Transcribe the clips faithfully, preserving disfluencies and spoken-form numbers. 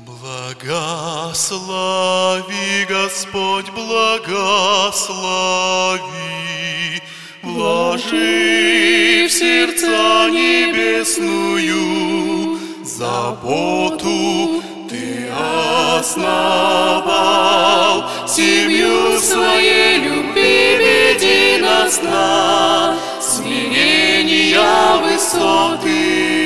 Благослови, Господь, благослови, вложи в сердца небесную заботу. Ты основал семью своей любви, веди нас на смирения высоты.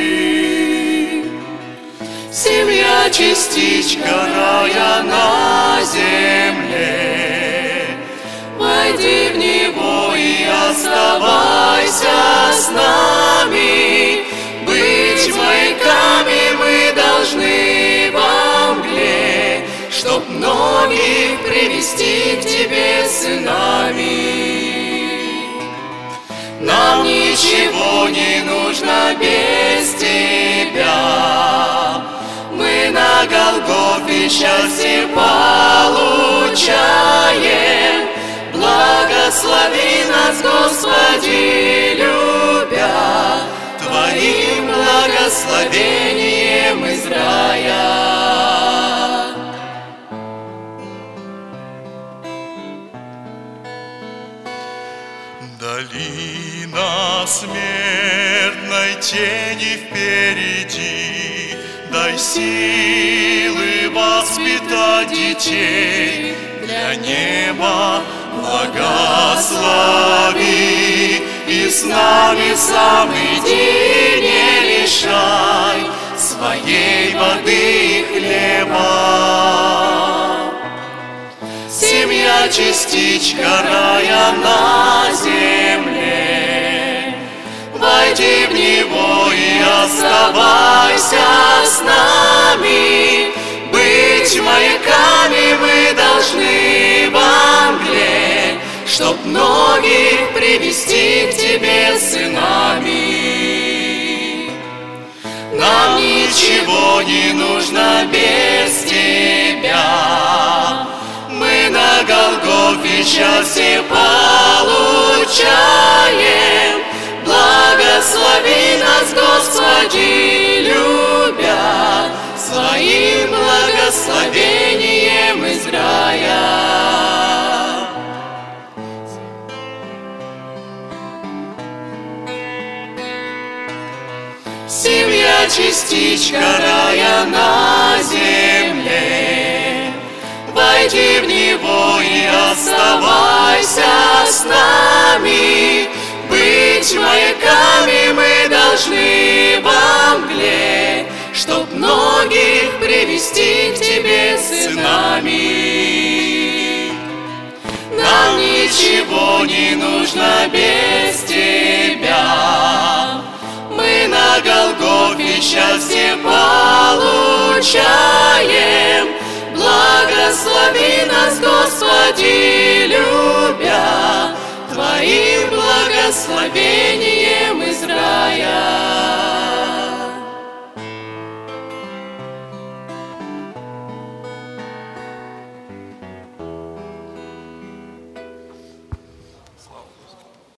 Семья частичка рая на земле, войди в него и оставайся с нами. Быть маяками мы должны во мгле, чтоб многих привести к тебе сынами. Нам ничего не нужно без тебя. Мы на Голгофе счастье получаем. Благослови нас, Господи, любя, Твоим благословением из рая. Долина смертной тени впереди, дай силы воспитать детей для неба. Благослови и с нами в самый день не лишай своей воды и хлеба. Семья частичка рая на земле, войди в него и оставайся с нами. Быть маяками мы должны во мгле, чтоб многих привести к тебе сынами. Нам ничего не нужно без тебя. Мы на Голгофе счастье получаем. Благослови нас, Господи, любя, своим благословением из рая. Семья частичка рая на земле, войди в него и оставайся с нами. Быть маяками мы должны во мгле, чтоб многих привести к тебе сынами. Нам ничего не нужно без тебя. Мы на Голгофе счастье получаем. Благослови нас, Господи, любя, Твоим благословением